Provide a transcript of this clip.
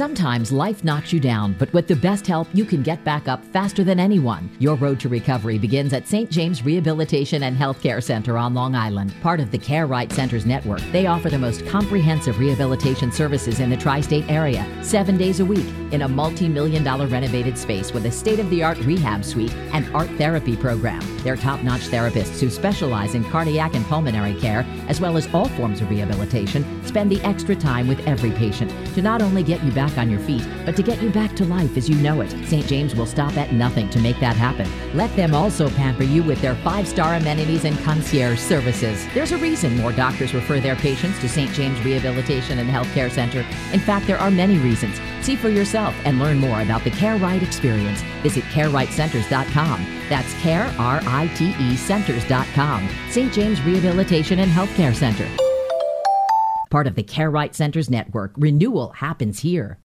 Sometimes life knocks you down, but with the best help, you can get back up faster than anyone. Your road to recovery begins at St. James Rehabilitation and Healthcare Center on Long Island, part of the Care Right Centers network. They offer the most comprehensive rehabilitation services in the tri-state area, 7 days a week, in a multi-million-dollar renovated space with a state-of-the-art rehab suite and art therapy program. They're top-notch therapists who specialize in cardiac and pulmonary care, as well as all forms of rehabilitation, spend the extra time with every patient to not only get you back on your feet, but to get you back to life as you know it. St. James will stop at nothing to make that happen. Let them also pamper you with their 5-star amenities and concierge services. There's a reason more doctors refer their patients to St. James Rehabilitation and Healthcare Center. In fact, there are many reasons. See for yourself and learn more about the Care Right experience. Visit CareRightCenters.com. That's Care, R-I-T-E, Centers.com. St. James Rehabilitation and Healthcare Center. Part of the Care Right Centers network. Renewal happens here.